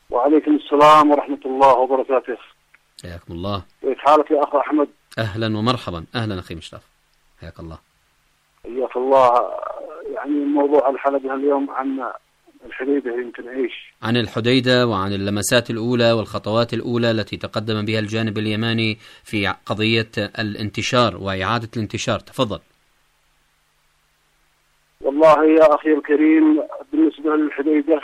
وعليكم السلام ورحمة الله وبركاته. حياكم الله. كيف حالك يا أخ أحمد؟ أهلا ومرحبا. أهلا أخي مشتاق، حياك الله. حياك الله. يعني موضوع الحلقة اليوم عن الحديدة، يمكن إيش؟ عن الحديدة وعن اللمسات الأولى والخطوات الأولى التي تقدم بها الجانب اليماني في قضية الانتشار وإعادة الانتشار. تفضل. والله يا أخي الكريم، بالنسبة للحديدة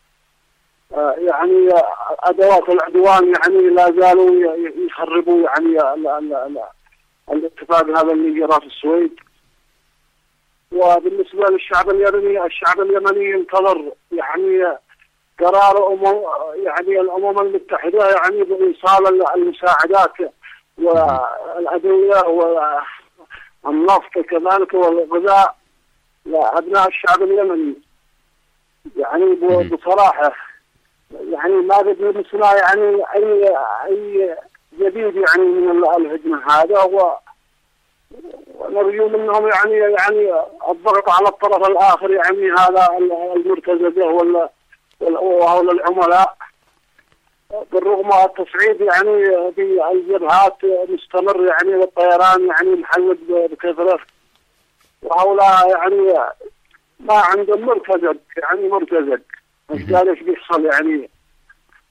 يعني أدوات العدوان يعني لا زالوا يخربوا يعني الاتفاق هذا اللي جرى في السويد. وبالنسبة للشعب اليمني، الشعب اليمني ينتظر يعني قرار يعني الأمم المتحدة يعني بإيصال المساعدات والأدوية والنفط كذلك والغذاء لأبناء الشعب اليمني. يعني بصراحة يعني ما قد لمسنا يعني أي جديد يعني من الهجمة هذا، ونرجو منهم يعني الضغط على الطرف الآخر، يعني هذا المرتزقة وهؤلاء العملاء. بالرغم التصعيد يعني بالجبهات مستمر يعني، والطيران يعني محلق بكثرة، وهؤلاء يعني ما عندهم مرتزق، يعني مرتزق مش قال ايش بيحصل يعني.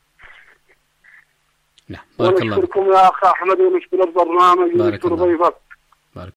نعم. بارك الله ونشكركم يا أخ أحمد، ونشكر البرنامج، ونشكر ضيفك.